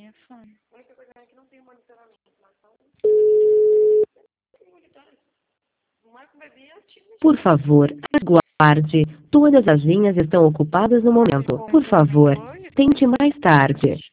telefone. A única coisa é que não tem monitoramento. Marco bebê é ativo. Por favor, aguarde. Todas as linhas estão ocupadas no momento. Por favor, tente mais tarde.